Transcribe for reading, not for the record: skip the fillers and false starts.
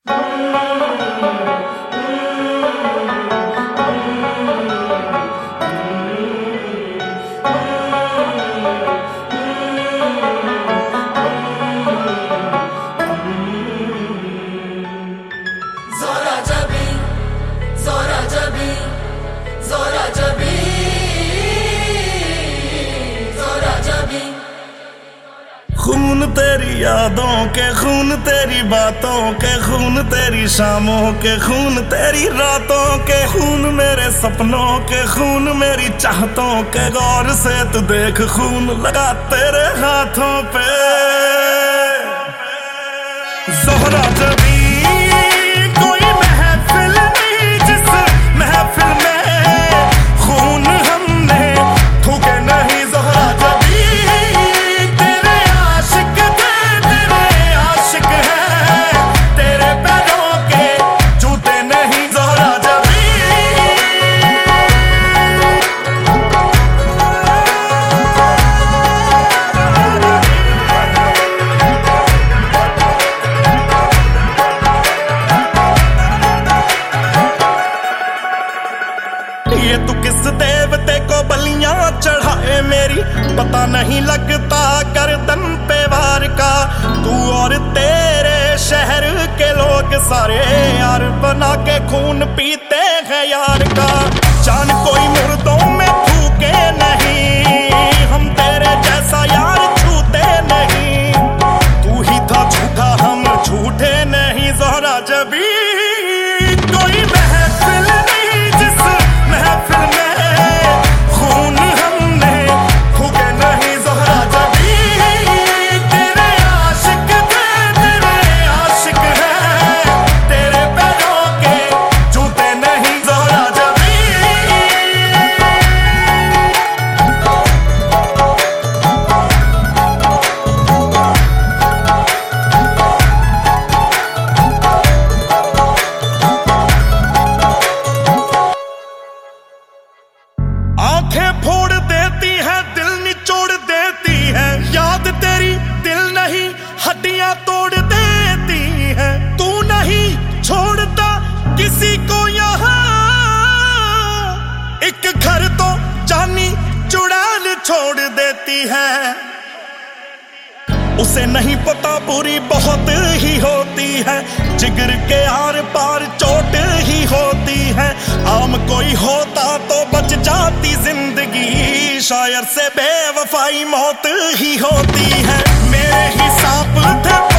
खून तेरी यादों के, खून तेरी बातों के, खून तेरी शामों के, खून तेरी रातों के, खून मेरे सपनों के, खून मेरी चाहतों के। गौर से तू देख खून लगा तेरे हाथों पे। ज़ोहरा जबी कोई महफिल नहीं जिस महफिल में खून हमने थूके नहीं। ज़ोहरा जबी तेरे आशिक थे, तेरे आशिक हैं, तेरे पैरों के जूते नहीं। ज़ोहरा जबी ये तू किस देवते को बलियां चढ़ाए मेरी पता नहीं लगता गर्दन पे वार का। तू और तेरे शहर के लोग सारे यार बना के खून पीते हैं यार का। जान कोई मुर्दों में फूके नहीं, हम तेरे जैसा यार छूते नहीं। तू ही था झूठा हम झूठे नहीं। ज़ोहरा जबी कोई महफिल नहीं जिस महफिल में खून हमने फूके नहीं। ज़ोहरा जबी तेरे आशिक थे, तेरे आशिक हैं, तेरे पैरों के जूते नहीं। ज़ोहरा जबी आंखें फोड़ देती है, दिल निचोड़ देती है। याद तेरी दिल नहीं हड्डियां तोड़ देती है। तू नहीं छोड़ता किसी को यहाँ, एक घर तो जानी चुड़ैल छोड़ देती है। उसे नहीं पता बुरी बहुत ही होती है, जिगर के आर पार चोट ही होती है। आम कोई होता तो बच जाती जिंदगी, शायर से बेवफाई मौत ही होती है। मेरे ही सांप थे